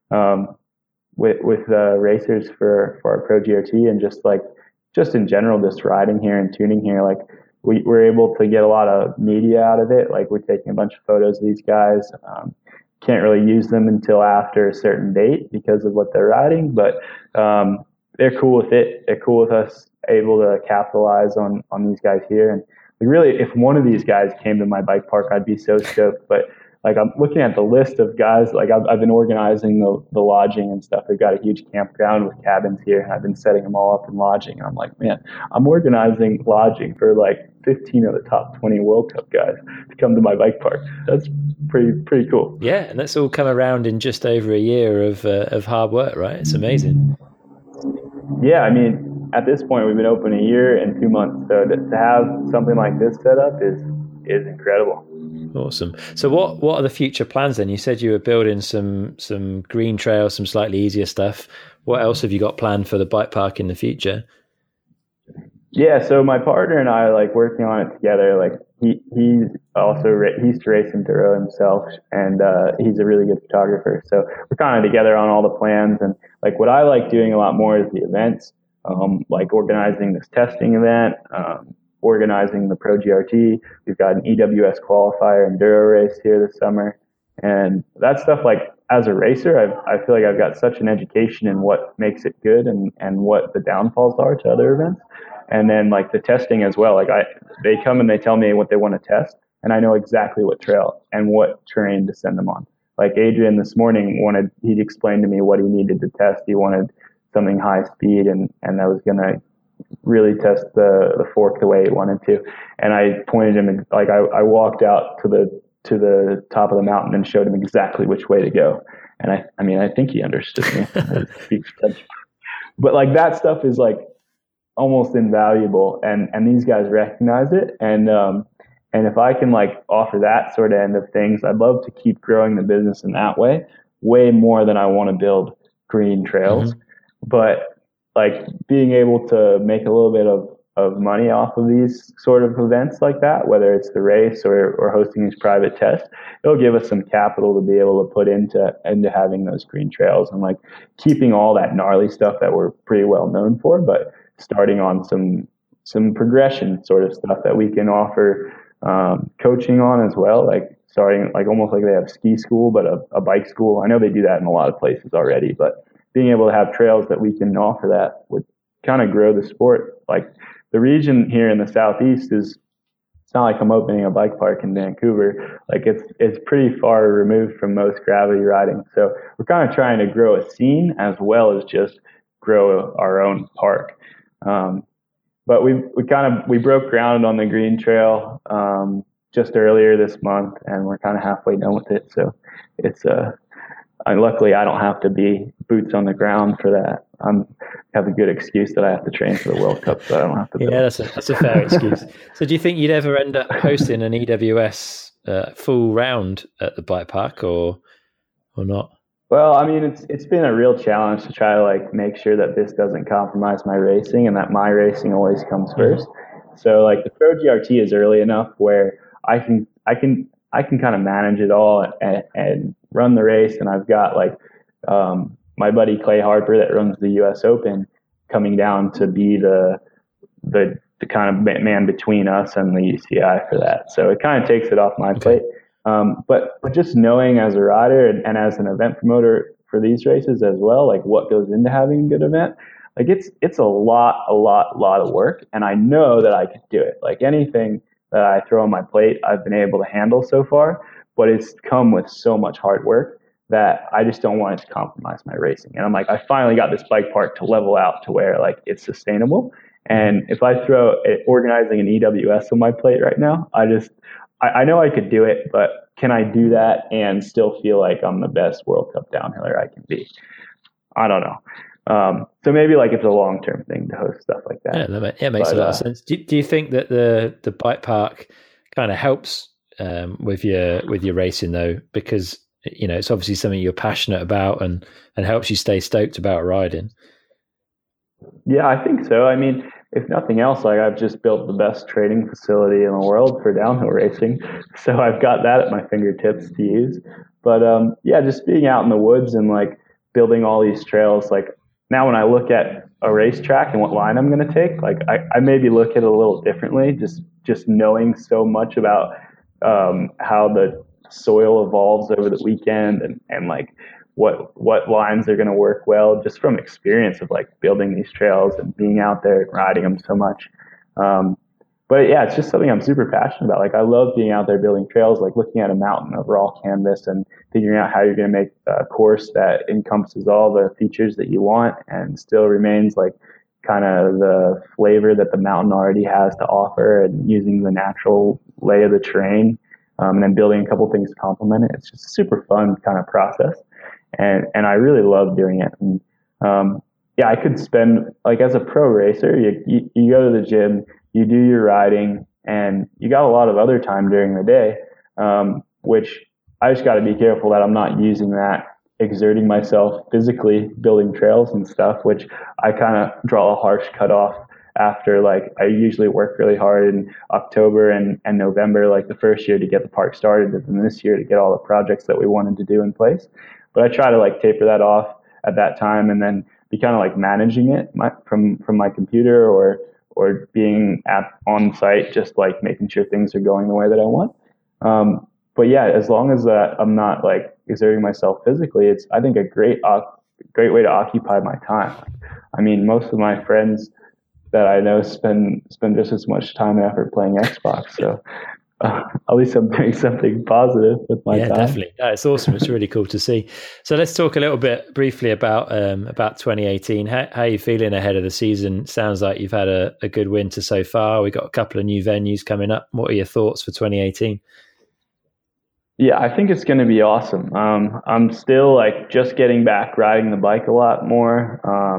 with racers for our Pro GRT, and just in general, just riding here and tuning here. Like we're able to get a lot of media out of it. Like we're taking a bunch of photos of these guys. Can't really use them until after a certain date because of what they're riding, but they're cool with it. They're cool with us able to capitalize on these guys here. And really, if one of these guys came to my bike park, I'd be so stoked. But like I'm looking at the list of guys, like I've been organizing the lodging and stuff. They've got a huge campground with cabins here, and I've been setting them all up in lodging. And I'm like, man, I'm organizing lodging for like 15 of the top 20 World Cup guys to come to my bike park. That's pretty cool. Yeah, and that's all come around in just over a year of hard work, right? It's amazing. Yeah, I mean, at this point, we've been open a year and 2 months. So to have something like this set up is incredible. Awesome. So what are the future plans then? You said you were building some green trails, some slightly easier stuff. What else have you got planned for the bike park in the future? Yeah, so my partner and I are like working on it together. Like he's also he used to race enduro himself, and he's a really good photographer. So we're kind of together on all the plans. And like what I like doing a lot more is the events, like organizing this testing event, organizing the Pro GRT. We've got an EWS qualifier enduro race here this summer, and that stuff. Like as a racer, I feel like I've got such an education in what makes it good and what the downfalls are to other events. And then like the testing as well. Like they come and they tell me what they want to test, and I know exactly what trail and what terrain to send them on. Like Adrian this morning he'd explained to me what he needed to test. He wanted something high speed and that was going to really test the fork the way he wanted to. And I pointed him, like I walked out to the top of the mountain and showed him exactly which way to go. And I think he understood me. But like that stuff is like almost invaluable, and these guys recognize it, and if I can like offer that sort of end of things, I'd love to keep growing the business in that way more than I want to build green trails. But like being able to make a little bit of money off of these sort of events like that, whether it's the race or hosting these private tests, it'll give us some capital to be able to put into having those green trails and like keeping all that gnarly stuff that we're pretty well known for, but starting on some progression sort of stuff that we can offer coaching on as well, like starting like almost like they have ski school but a bike school. I know they do that in a lot of places already, but being able to have trails that we can offer that would kind of grow the sport. Like the region here in the southeast it's not like I'm opening a bike park in Vancouver. Like it's pretty far removed from most gravity riding, so we're kind of trying to grow a scene as well as just grow our own park. But we broke ground on the green trail just earlier this month, and we're kind of halfway done with it. So it's luckily I don't have to be boots on the ground for that. I have a good excuse that I have to train for the World Cup, so I don't have to. Yeah, that's a fair excuse. So do you think you'd ever end up hosting an EWS full round at the bike park or not? Well, I mean, it's been a real challenge to try to like make sure that this doesn't compromise my racing and that my racing always comes first. So like the Pro GRT is early enough where I can kind of manage it all and run the race. And I've got like my buddy Clay Harper that runs the U.S. Open coming down to be the kind of man between us and the UCI for that. So it kind of takes it off my plate. But just knowing as a rider and as an event promoter for these races as well, like what goes into having a good event, like it's a lot of work, and I know that I could do it. Like anything that I throw on my plate, I've been able to handle so far, but it's come with so much hard work that I just don't want it to compromise my racing. And I'm like, I finally got this bike park to level out to where like it's sustainable. And if I throw organizing an EWS on my plate right now, I know I could do it, but can I do that and still feel like I'm the best World Cup downhiller I can be? I don't know. So maybe like it's a long-term thing to host stuff like that. Yeah, it makes a lot of sense. Do you think that the bike park kind of helps with your racing though? Because it's obviously something you're passionate about and helps you stay stoked about riding. Yeah, I think so. I mean, if nothing else, like I've just built the best training facility in the world for downhill racing. So I've got that at my fingertips to use. But yeah, just being out in the woods and like building all these trails, like now when I look at a racetrack and what line I'm going to take, like I maybe look at it a little differently, just knowing so much about how the soil evolves over the weekend and like what lines are going to work well, just from experience of like building these trails and being out there and riding them so much. But yeah, it's just something I'm super passionate about. Like I love being out there building trails, like looking at a mountain of raw canvas and figuring out how you're going to make a course that encompasses all the features that you want and still remains like kind of the flavor that the mountain already has to offer, and using the natural lay of the terrain, and then building a couple things to complement it. It's just a super fun kind of process. And I really love doing it. And yeah, I could spend, like as a pro racer, you go to the gym, you do your riding, and you got a lot of other time during the day. which I just got to be careful that I'm not using that, exerting myself physically, building trails and stuff, which I kind of draw a harsh cutoff after. Like, I usually work really hard in October and November, like the first year, to get the park started, and then this year to get all the projects that we wanted to do in place. But I try to like taper that off at that time, and then be kind of like managing it from my computer, or being on site, just like making sure things are going the way that I want. But yeah, as long as I'm not like exerting myself physically, it's, I think, a great way to occupy my time. I mean, most of my friends that I know spend just as much time and effort playing Xbox. So at least I'm doing something positive with my time. Yeah, definitely. It's awesome. It's really cool to see. So let's talk a little bit briefly about 2018. How are you feeling ahead of the season? Sounds like you've had a good winter so far. We got a couple of new venues coming up. What are your thoughts for 2018? Yeah, I think it's going to be awesome. I'm still like just getting back riding the bike a lot more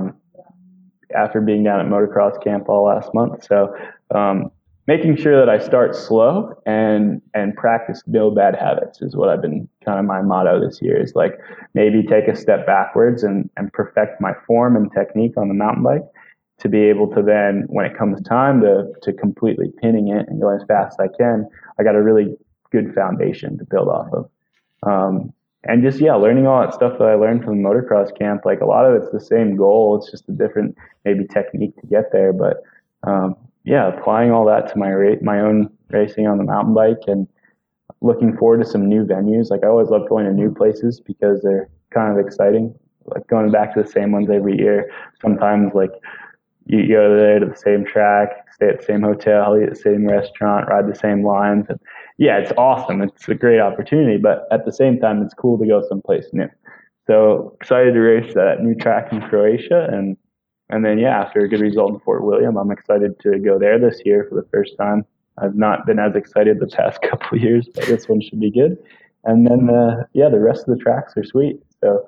after being down at motocross camp all last month. So making sure that I start slow and practice no bad habits is what I've been kind of my motto this year, is like maybe take a step backwards and perfect my form and technique on the mountain bike to be able to then, when it comes time to completely pinning it and go as fast as I can, I got a really good foundation to build off of. And just, learning all that stuff that I learned from the motocross camp, like a lot of it's the same goal. It's just a different maybe technique to get there. But applying all that to my own racing on the mountain bike, and looking forward to some new venues. Like, I always love going to new places because they're kind of exciting. Like going back to the same ones every year. Sometimes like you go there to the same track, stay at the same hotel, eat at the same restaurant, ride the same lines. And yeah, it's awesome. It's a great opportunity, but at the same time, it's cool to go someplace new. So excited to race that new track in Croatia. And then, after a good result in Fort William, I'm excited to go there this year for the first time. I've not been as excited the past couple of years, but this one should be good. And then, the rest of the tracks are sweet. So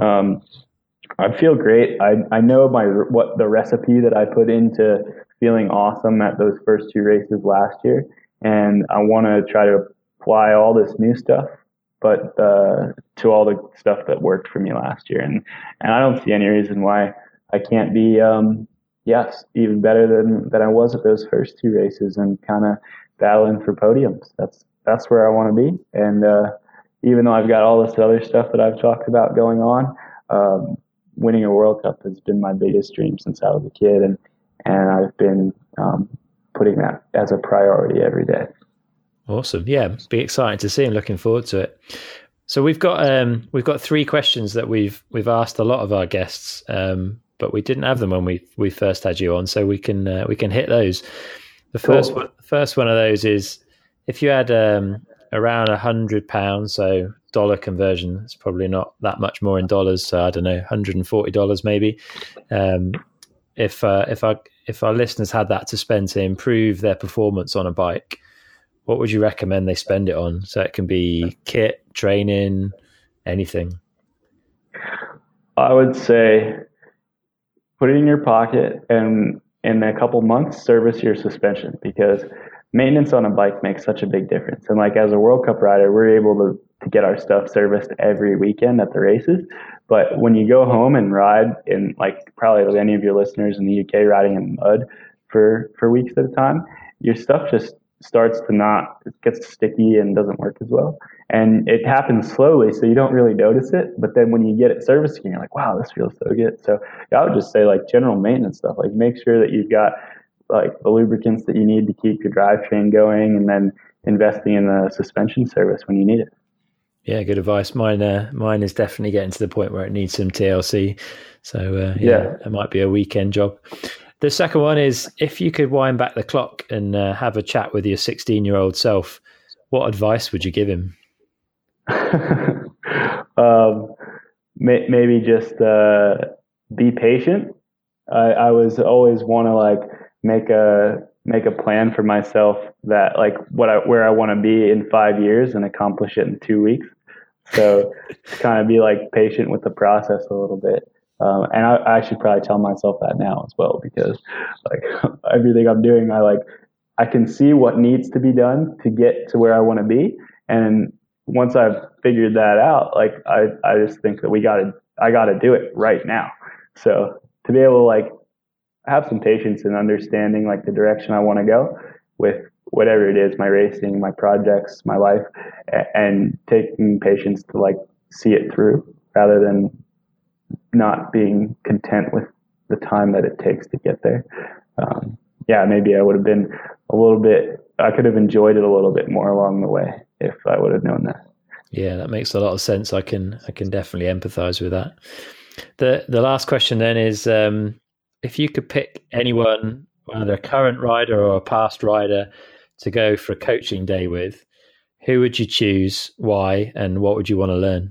I feel great. I know what the recipe that I put into feeling awesome at those first two races last year. And I want to try to apply all this new stuff, but to all the stuff that worked for me last year. And I don't see any reason why I can't be, even better than I was at those first two races, and kind of battling for podiums. That's where I want to be. And even though I've got all this other stuff that I've talked about going on, winning a World Cup has been my biggest dream since I was a kid, and I've been putting that as a priority every day. Awesome. Yeah, be exciting to see, and looking forward to it. So we've got three questions that we've asked a lot of our guests, but we didn't have them when we first had you on, so we can hit those. The first one of those is, if you had around £100, so dollar conversion, it's probably not that much more in dollars, so I don't know, $140 maybe. If our listeners had that to spend to improve their performance on a bike, what would you recommend they spend it on? So it can be kit, training, anything. I would say put it in your pocket, and in a couple months, service your suspension, because maintenance on a bike makes such a big difference. And like, as a World Cup rider, we're able to get our stuff serviced every weekend at the races. But when you go home and ride in, like, probably with any of your listeners in the UK, riding in mud for weeks at a time, your stuff just starts to it gets sticky and doesn't work as well. And it happens slowly, so you don't really notice it. But then when you get it serviced, you're like, wow, this feels so good. So I would just say, like, general maintenance stuff, like make sure that you've got like the lubricants that you need to keep your drivetrain going, and then investing in the suspension service when you need it. Yeah, good advice. Mine is definitely getting to the point where it needs some TLC. So it might be a weekend job. The second one is, if you could wind back the clock and have a chat with your 16-year-old self, what advice would you give him? Maybe just be patient. I was always want to like make a plan for myself, that like where I want to be in 5 years, and accomplish it in 2 weeks. So kind of be like patient with the process a little bit. And I should probably tell myself that now as well, because like everything I'm doing, I can see what needs to be done to get to where I want to be. And once I've figured that out, like I just think that I gotta do it right now. So to be able to like have some patience and understanding like the direction I want to go with whatever it is, my racing, my projects, my life, and taking patience to like see it through rather than not being content with the time that it takes to get there. Maybe I would have been I could have enjoyed it a little bit more along the way if I would have known that. Yeah, that makes a lot of sense. I can definitely empathize with that. The last question then is, if you could pick anyone, either a current rider or a past rider, to go for a coaching day with, who would you choose, why, and what would you want to learn?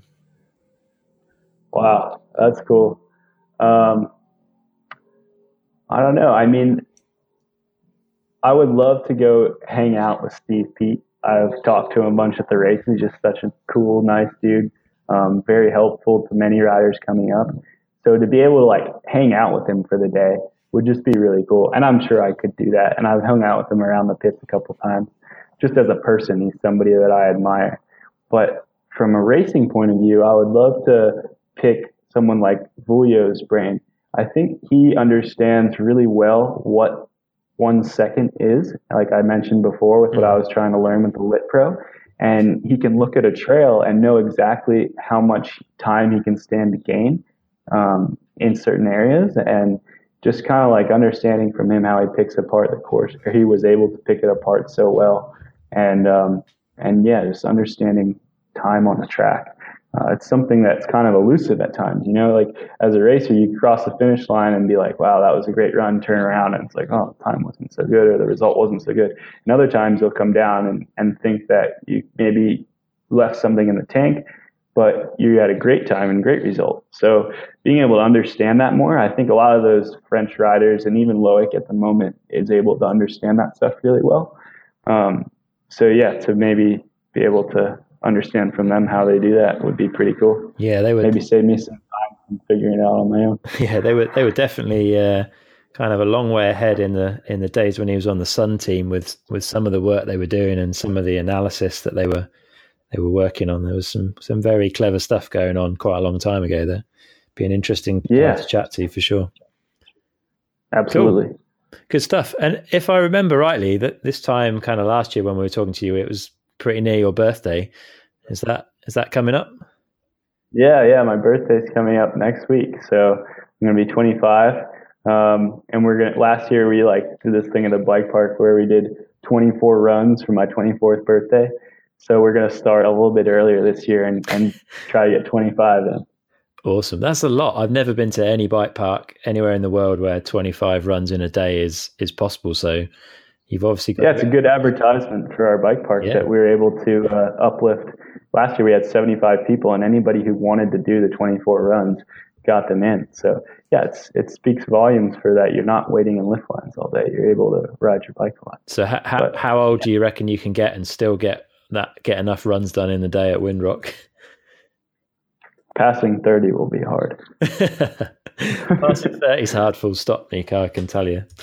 Wow, that's cool. I don't know. I mean, I would love to go hang out with Steve Peat. I've talked to him a bunch at the races. He's just such a cool, nice dude. Very helpful to many riders coming up. So to be able to like hang out with him for the day would just be really cool. And I'm sure I could do that. And I've hung out with him around the pits a couple times. Just as a person, he's somebody that I admire. But from a racing point of view, I would love to pick someone like Vulio's brain. I think he understands really well what 1 second is, like I mentioned before with what I was trying to learn with the Lit Pro. And he can look at a trail and know exactly how much time he can stand to gain in certain areas. And just kind of like understanding from him how he picks apart the course, or he was able to pick it apart so well. And just understanding time on the track. It's something that's kind of elusive at times, like as a racer, you cross the finish line and be like, wow, that was a great run, turn around. And it's like, oh, the time wasn't so good, or the result wasn't so good. And other times you'll come down and think that you maybe left something in the tank, but you had a great time and great result. So being able to understand that more, I think a lot of those French riders and even Loic at the moment is able to understand that stuff really well. To maybe be able to understand from them how they do that would be pretty cool. Yeah, they would maybe save me some time from figuring it out on my own. Yeah, they were definitely kind of a long way ahead in the days when he was on the Sun team with some of the work they were doing and some of the analysis that they were working on. There was some very clever stuff going on quite a long time ago. There, be an interesting to chat to for sure. Absolutely. Cool. Good stuff. And if I remember rightly, that this time kind of last year when we were talking to you, it was pretty near your birthday. Is that coming up? Yeah. My birthday's coming up next week. So I'm going to be 25. And last year we did this thing at the bike park where we did 24 runs for my 24th birthday. So we're going to start a little bit earlier this year and try to get 25 in. Awesome. That's a lot. I've never been to any bike park anywhere in the world where 25 runs in a day is possible. So you've obviously got... Yeah, it's a good advertisement for our bike park that we were able to uplift. Last year we had 75 people, and anybody who wanted to do the 24 runs got them in. So yeah, it speaks volumes for that. You're not waiting in lift lines all day. You're able to ride your bike a lot. So how old do you reckon you can get and still get enough runs done in the day at Windrock? Passing 30 will be hard. Passing 30 is hard, full stop, Nico, I can tell you.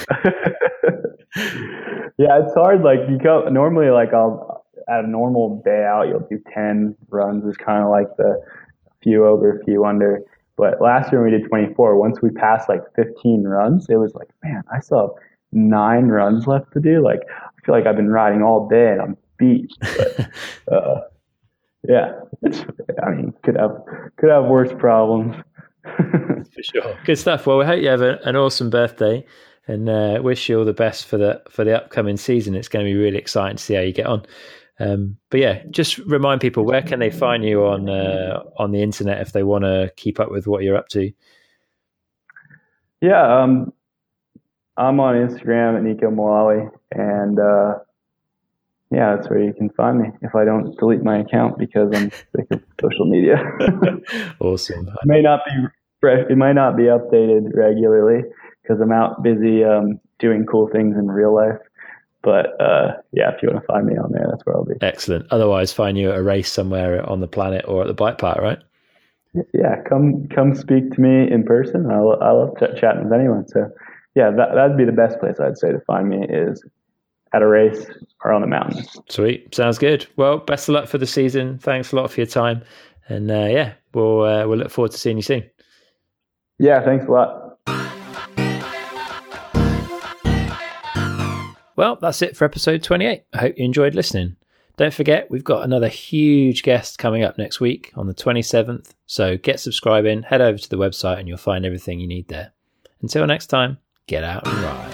Yeah, it's hard. Like normally, I'll at a normal day out, you'll do 10 runs is kind of like the few over, few under. But last year when we did 24, once we passed 15 runs, it was like, man, I still have 9 runs left to do. Like, I feel like I've been riding all day and I'm beat. But, yeah, could have worse problems. For sure. Good stuff. Well, we hope you have an awesome birthday, and wish you all the best for the upcoming season. It's going to be really exciting to see how you get on. But yeah, just remind people, where can they find you on the internet if they want to keep up with what you're up to? Yeah, I'm on Instagram at Nico Malawi, and yeah, that's where you can find me if I don't delete my account because I'm sick of social media. Awesome. It might not be updated regularly because I'm out busy doing cool things in real life. But yeah, if you want to find me on there, that's where I'll be. Excellent. Otherwise, find you at a race somewhere on the planet or at the bike park, right? Yeah, come speak to me in person. I love chatting with anyone. So yeah, that'd be the best place I'd say to find me is at a race or on the mountain. Sweet. Sounds good. Well, best of luck for the season. Thanks a lot for your time. And we'll look forward to seeing you soon. Yeah, thanks a lot. Well, that's it for episode 28. I hope you enjoyed listening. Don't forget, we've got another huge guest coming up next week on the 27th. So get subscribing, head over to the website, and you'll find everything you need there. Until next time, get out and ride.